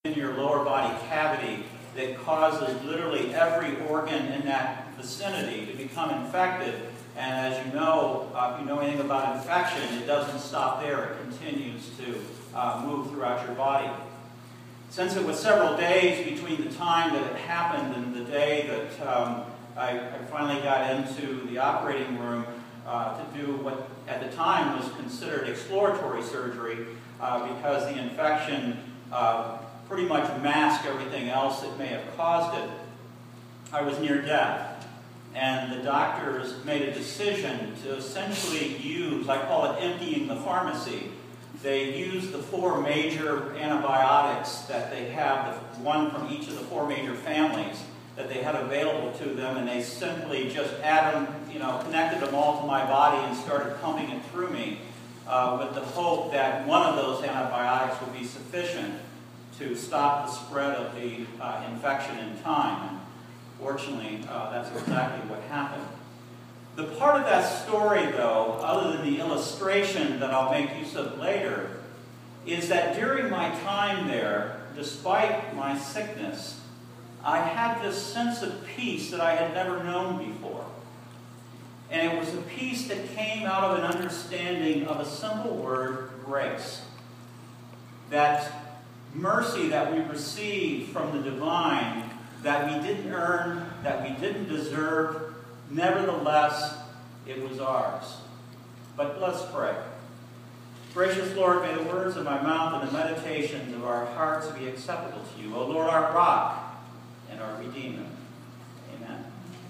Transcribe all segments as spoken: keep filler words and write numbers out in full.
in your lower body cavity that causes literally every organ in that vicinity to become infected. And as you know, uh, if you know anything about infection, it doesn't stop there. It continues to uh, move throughout your body. Since it was several days between the time that it happened and the day that um, I, I finally got into the operating room uh, to do what at the time was considered exploratory surgery, uh, because the infection uh, pretty much masked everything else that may have caused it, I was near death. And the doctors made a decision to essentially use, I call it emptying the pharmacy. They used the four major antibiotics that they have, the one from each of the four major families that they had available to them, and they simply just added them, you know, connected them all to my body and started pumping it through me uh, with the hope that one of those antibiotics would be sufficient to stop the spread of the uh, infection in time. And fortunately, uh, that's exactly what happened. The part of that story, though, other than the illustration that I'll make use of later, is that during my time there, despite my sickness, I had this sense of peace that I had never known before. And it was a peace that came out of an understanding of a simple word, grace. That mercy that we receive from the divine, that we didn't earn, that we didn't deserve, nevertheless, it was ours. But let's pray. Gracious Lord, may the words of my mouth and the meditations of our hearts be acceptable to you, O Lord, our rock and our Redeemer. Amen.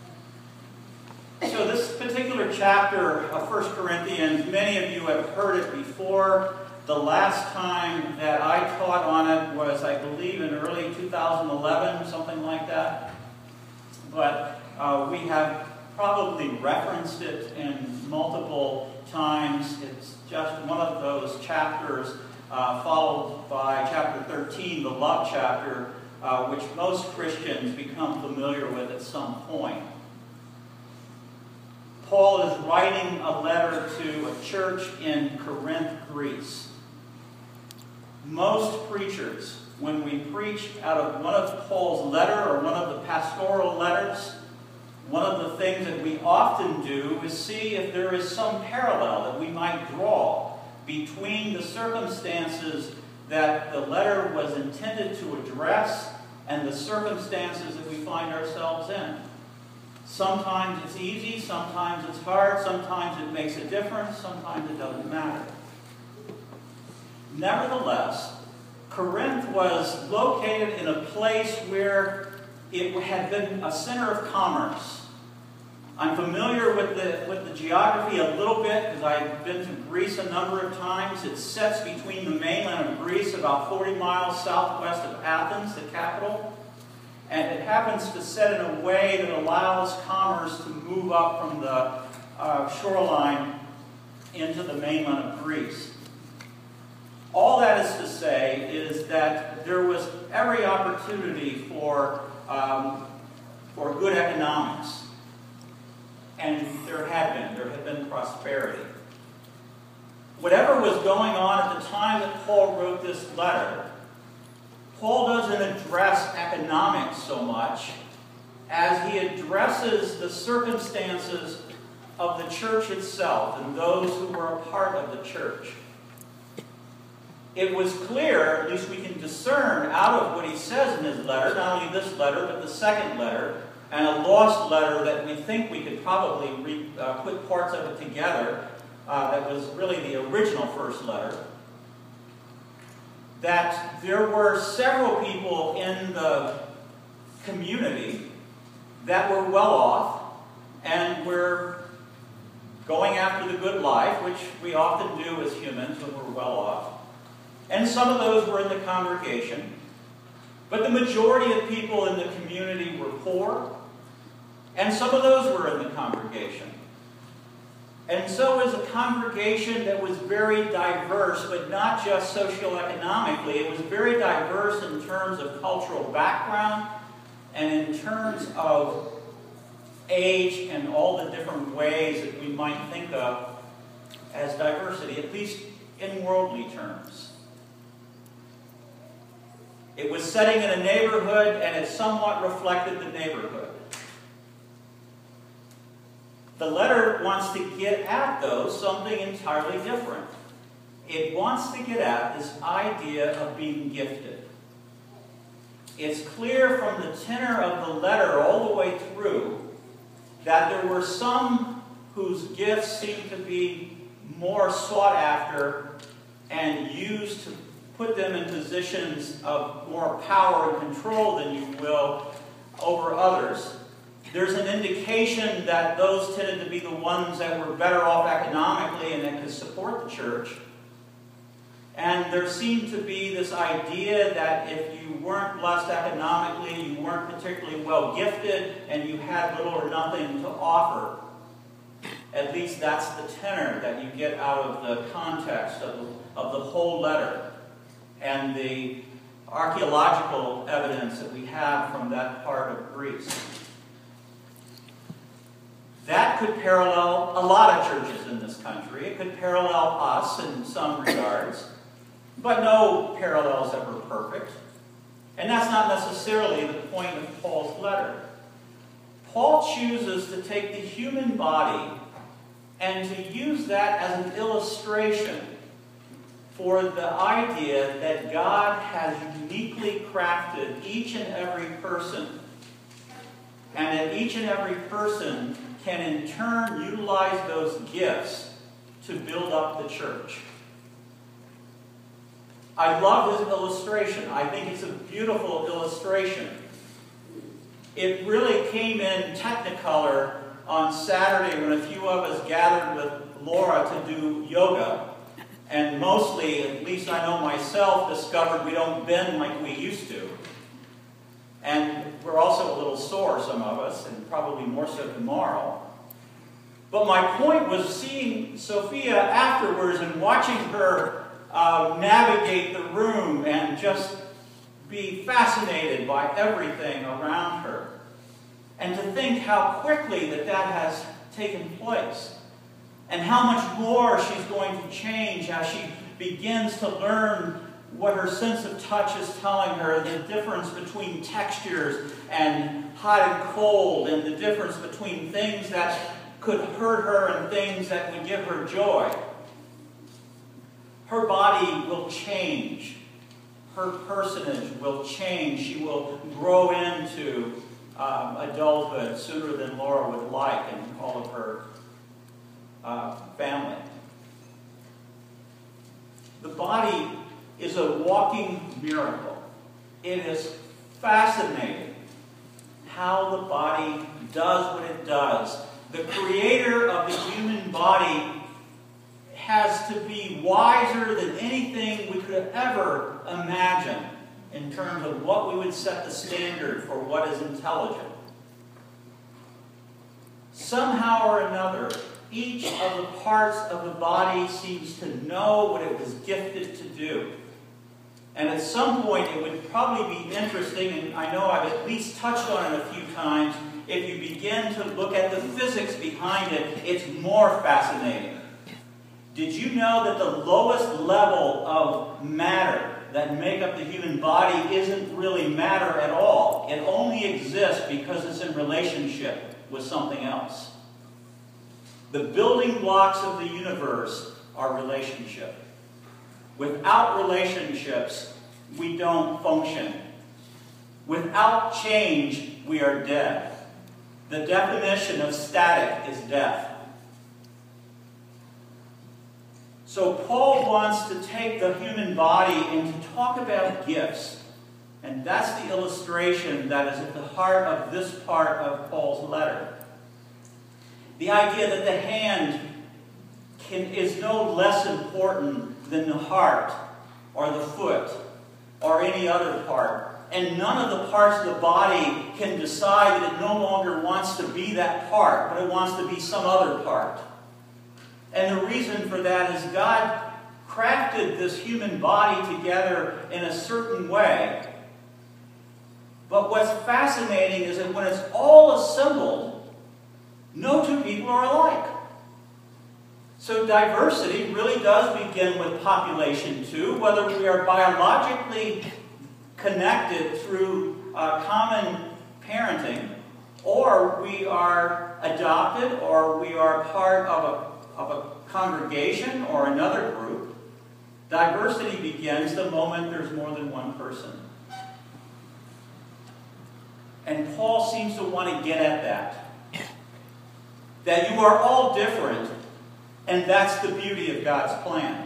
So this particular chapter of First Corinthians, many of you have heard it before. The last time that I taught on it was, I believe, in early two thousand eleven, something like that. But uh, we have probably referenced it in multiple times. It's just one of those chapters, uh, followed by chapter thirteen, the love chapter, uh, which most Christians become familiar with at some point. Paul is writing a letter to a church in Corinth, Greece. Most preachers, when we preach out of one of Paul's letter or one of the pastoral letters, one of the things that we often do is see if there is some parallel that we might draw between the circumstances that the letter was intended to address and the circumstances that we find ourselves in. Sometimes it's easy, sometimes it's hard, sometimes it makes a difference, sometimes it doesn't matter. Nevertheless, Corinth was located in a place where it had been a center of commerce. I'm familiar with the, with the geography a little bit because I've been to Greece a number of times. It sits between the mainland of Greece, about forty miles southwest of Athens, the capital. And it happens to sit in a way that allows commerce to move up from the uh, shoreline into the mainland of Greece. All that is to say is that there was every opportunity for, um, for good economics. And there had been. There had been prosperity. Whatever was going on at the time that Paul wrote this letter, Paul doesn't address economics so much as he addresses the circumstances of the church itself and those who were a part of the church. It was clear, at least we can discern out of what he says in his letter, not only this letter, but the second letter, and a lost letter that we think we could probably re, uh, put parts of it together, uh, that was really the original first letter, that there were several people in the community that were well off and were going after the good life, which we often do as humans when we're well off. And some of those were in the congregation. But the majority of people in the community were poor, and some of those were in the congregation. And so it was a congregation that was very diverse, but not just socioeconomically. It was very diverse in terms of cultural background and in terms of age and all the different ways that we might think of as diversity, at least in worldly terms. It was setting in a neighborhood, and it somewhat reflected the neighborhood. The letter wants to get at, though, something entirely different. It wants to get at this idea of being gifted. It's clear from the tenor of the letter all the way through that there were some whose gifts seemed to be more sought after and used to put them in positions of more power and control, than you will, over others. There's an indication that those tended to be the ones that were better off economically and that could support the church. And there seemed to be this idea that if you weren't blessed economically, you weren't particularly well gifted, and you had little or nothing to offer. At least that's the tenor that you get out of the context of the, of the whole letter and the archaeological evidence that we have from that part of Greece. That could parallel a lot of churches in this country. It could parallel us in some regards, but no parallels that were perfect. And that's not necessarily the point of Paul's letter. Paul chooses to take the human body and to use that as an illustration for the idea that God has uniquely crafted each and every person, and that each and every person can in turn utilize those gifts to build up the church. I love his illustration. I think it's a beautiful illustration. It really came in technicolor on Saturday when a few of us gathered with Laura to do yoga. And mostly, at least I know myself, discovered we don't bend like we used to. And we're also a little sore, some of us, and probably more so tomorrow. But my point was seeing Sophia afterwards and watching her uh, navigate the room and just be fascinated by everything around her. And to think how quickly that that has taken place. And how much more she's going to change as she begins to learn what her sense of touch is telling her, the difference between textures and hot and cold, and the difference between things that could hurt her and things that would give her joy. Her body will change. Her personage will change. She will grow into um, adulthood sooner than Laura would like and all of her uh, family. The body is a walking miracle. It is fascinating how the body does what it does. The creator of the human body has to be wiser than anything we could ever imagine in terms of what we would set the standard for what is intelligent. Somehow or another, each of the parts of the body seems to know what it was gifted to do. And at some point, it would probably be interesting, and I know I've at least touched on it a few times, if you begin to look at the physics behind it, it's more fascinating. Did you know that the lowest level of matter that make up the human body isn't really matter at all? It only exists because it's in relationship with something else. The building blocks of the universe are relationship. Without relationships, we don't function. Without change, we are dead. The definition of static is death. So Paul wants to take the human body and to talk about gifts. And that's the illustration that is at the heart of this part of Paul's letter. The idea that the hand can, is no less important than the heart or the foot or any other part. And none of the parts of the body can decide that it no longer wants to be that part, but it wants to be some other part. And the reason for that is God crafted this human body together in a certain way. But what's fascinating is that when it's all assembled, no two people are alike. So diversity really does begin with population too, whether we are biologically connected through uh, common parenting, or we are adopted, or we are part of a, of a congregation or another group. Diversity begins the moment there's more than one person. And Paul seems to want to get at that. That you are all different, and that's the beauty of God's plan.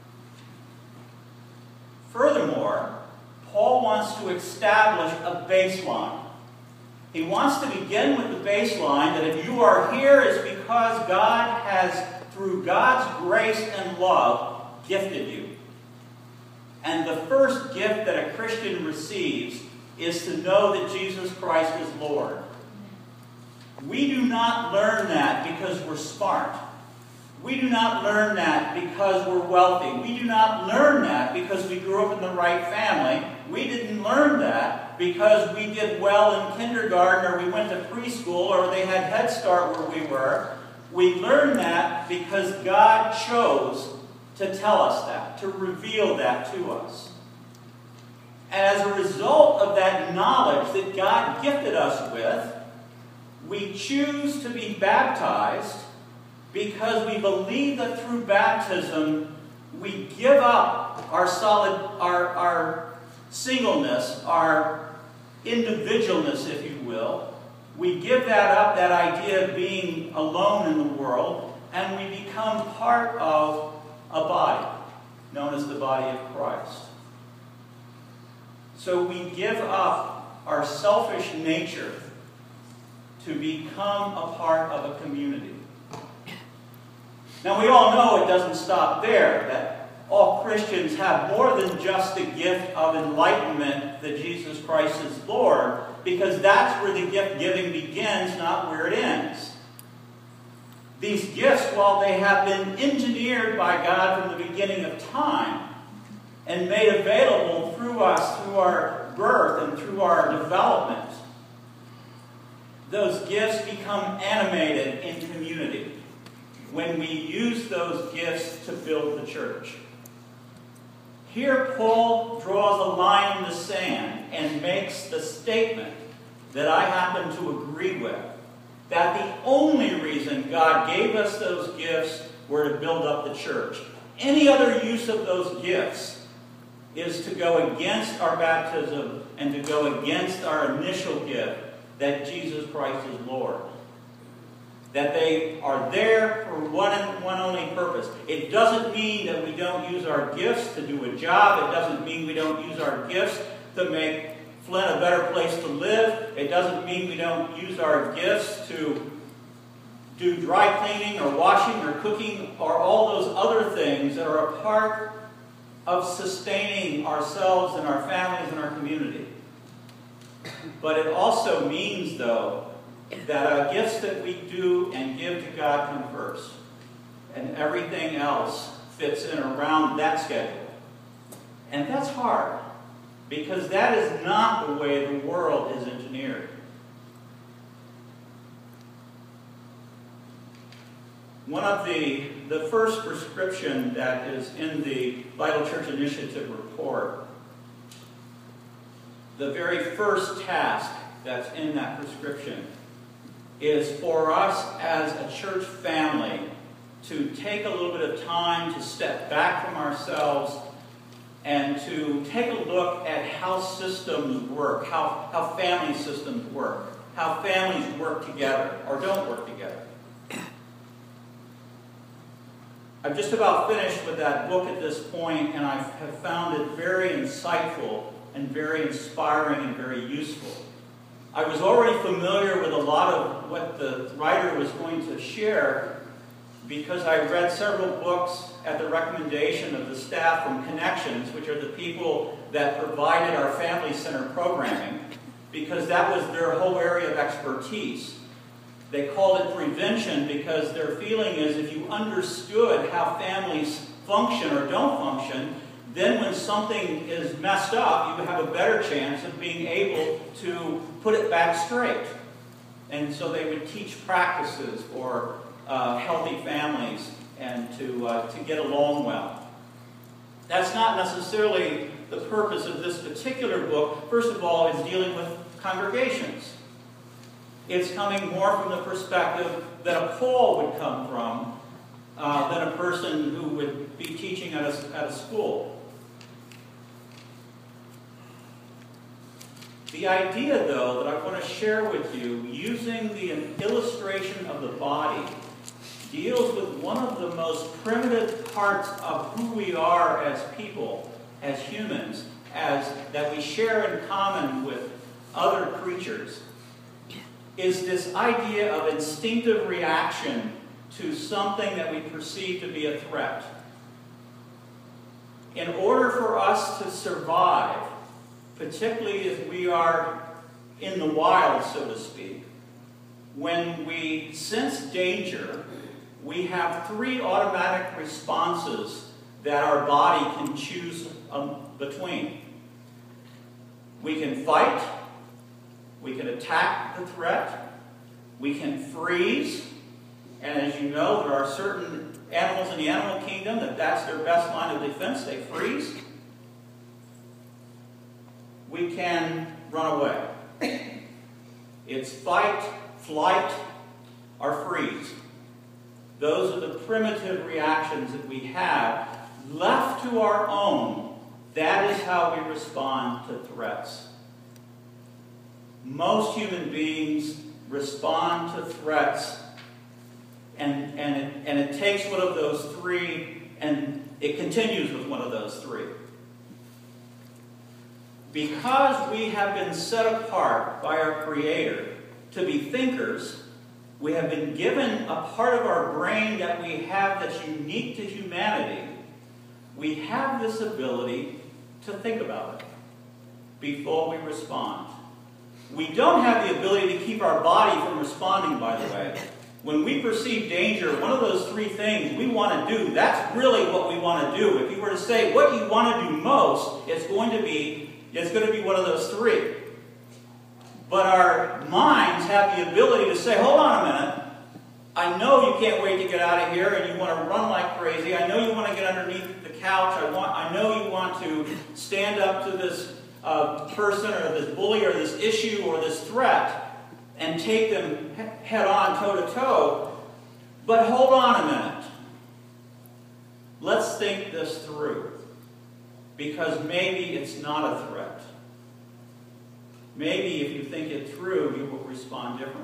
Furthermore, Paul wants to establish a baseline. He wants to begin with the baseline that if you are here, it's because God has, through God's grace and love, gifted you. And the first gift that a Christian receives is to know that Jesus Christ is Lord. We do not learn that because we're smart. We do not learn that because we're wealthy. We do not learn that because we grew up in the right family. We didn't learn that because we did well in kindergarten or we went to preschool or they had Head Start where we were. We learned that because God chose to tell us that, to reveal that to us. And as a result of that knowledge that God gifted us with, we choose to be baptized because we believe that through baptism we give up our solid, our, our singleness, our individualness, if you will. We give that up, that idea of being alone in the world, and we become part of a body known as the body of Christ. So we give up our selfish nature to become a part of a community. Now we all know it doesn't stop there, that all Christians have more than just the gift of enlightenment that Jesus Christ is Lord, because that's where the gift giving begins, not where it ends. These gifts, while they have been engineered by God from the beginning of time and made available through us, through our birth and through our development, those gifts become animated in community when we use those gifts to build the church. Here Paul draws a line in the sand and makes the statement that I happen to agree with, that the only reason God gave us those gifts were to build up the church. Any other use of those gifts is to go against our baptism and to go against our initial gift that Jesus Christ is Lord. That they are there for one and one only purpose. It doesn't mean that we don't use our gifts to do a job. It doesn't mean we don't use our gifts to make Flint a better place to live. It doesn't mean we don't use our gifts to do dry cleaning or washing or cooking or all those other things that are a part of sustaining ourselves and our families and our community. But it also means, though, that our gifts that we do and give to God come first. And everything else fits in around that schedule. And that's hard, because that is not the way the world is engineered. One of the, the first prescription that is in the Vital Church Initiative report, the very first task that's in that prescription is for us as a church family to take a little bit of time to step back from ourselves and to take a look at how systems work, how, how family systems work, how families work together or don't work together. I've just about finished with that book at this point, and I have found it very insightful and very inspiring and very useful. I was already familiar with a lot of what the writer was going to share because I read several books at the recommendation of the staff from Connections, which are the people that provided our Family Center programming, because that was their whole area of expertise. They called it prevention because their feeling is if you understood how families function or don't function, then when something is messed up, you have a better chance of being able to put it back straight. And so they would teach practices for uh, healthy families and to, uh, to get along well. That's not necessarily the purpose of this particular book, first of all, is dealing with congregations. It's coming more from the perspective that a Paul would come from uh, than a person who would be teaching at a, at a school. The idea, though, that I want to share with you, using the illustration of the body, deals with one of the most primitive parts of who we are as people, as humans, as that we share in common with other creatures, is this idea of instinctive reaction to something that we perceive to be a threat. In order for us to survive, particularly if we are in the wild, so to speak, when we sense danger, we have three automatic responses that our body can choose um, between. We can fight, we can attack the threat, we can freeze, and as you know, there are certain animals in the animal kingdom that that's their best line of defense, they freeze. We can run away. It's fight, flight, or freeze. Those are the primitive reactions that we have. Left to our own, that is how we respond to threats. Most human beings respond to threats, and, and, it, and it takes one of those three, and it continues with one of those three. Because we have been set apart by our Creator to be thinkers, we have been given a part of our brain that we have that's unique to humanity. We have this ability to think about it before we respond. We don't have the ability to keep our body from responding, by the way. When we perceive danger, one of those three things we want to do, that's really what we want to do. If you were to say what you want to do most, it's going to be It's going to be one of those three. But our minds have the ability to say, hold on a minute. I know you can't wait to get out of here and you want to run like crazy. I know you want to get underneath the couch. I, want, I know you want to stand up to this uh, person or this bully or this issue or this threat and take them head on, toe to toe. But hold on a minute. Let's think this through. Because maybe it's not a threat. Maybe if you think it through, you will respond differently.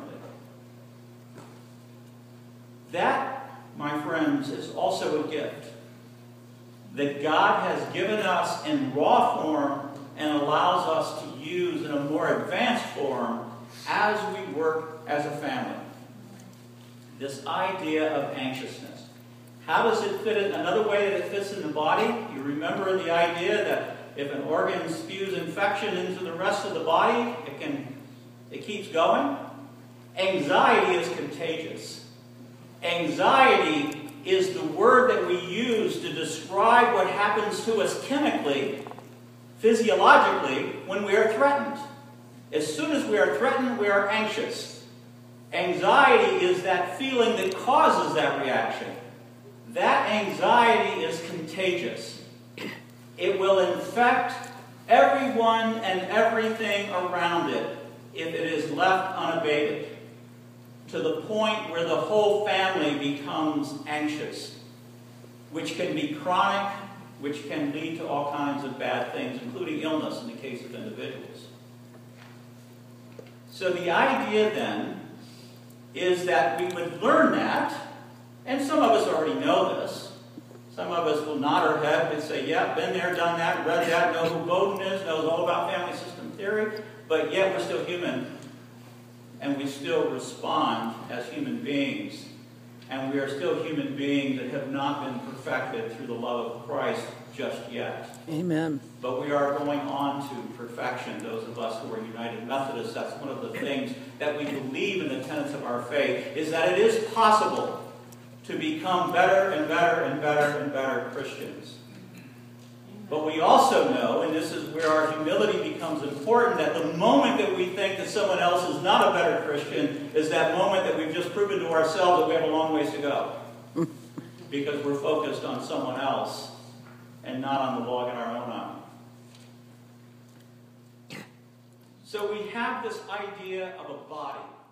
That, my friends, is also a gift that God has given us in raw form and allows us to use in a more advanced form as we work as a family. This idea of anxiousness. How does it fit in? Another way that it fits in the body, you remember the idea that if an organ spews infection into the rest of the body, it can, it keeps going. Anxiety is contagious. Anxiety is the word that we use to describe what happens to us chemically, physiologically, when we are threatened. As soon as we are threatened, we are anxious. Anxiety is that feeling that causes that reaction. That anxiety is contagious. It will infect everyone and everything around it if it is left unabated, to the point where the whole family becomes anxious, which can be chronic, which can lead to all kinds of bad things, including illness in the case of individuals. So the idea then is that we would learn that. And some of us already know this. Some of us will nod our head and say, yeah, been there, done that, read that, know who Bowden is, knows all about family system theory, but yet we're still human. And we still respond as human beings. And we are still human beings that have not been perfected through the love of Christ just yet. Amen. But we are going on to perfection, those of us who are United Methodists. That's one of the things that we believe in the tenets of our faith, is that it is possible to become better and better and better and better Christians. But we also know, and this is where our humility becomes important, that the moment that we think that someone else is not a better Christian is that moment that we've just proven to ourselves that we have a long ways to go. Because we're focused on someone else and not on the log in our own eye. So we have this idea of a body.